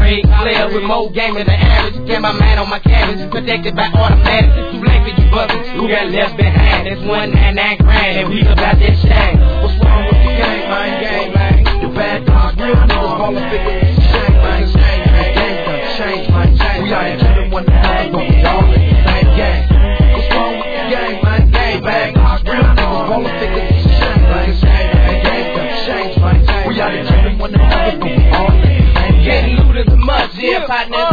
grade player with more game than the average. Get my man on my cabbage, protected by automatic. Too late for you buckets, who got left behind? That's 199 grand, and we about that shine. What's wrong with the game, man? Game, man. The bad guys, real niggas, all the figures. Shame, man. Game done change, man. We out here killing one another, but we all in the same game. What's wrong with the game, man? Game, bad guys, real niggas, all the figures. Shame, man. Game done change, man. We out here killing one another, but we all in the same game. Getting looted as much, yeah, partner.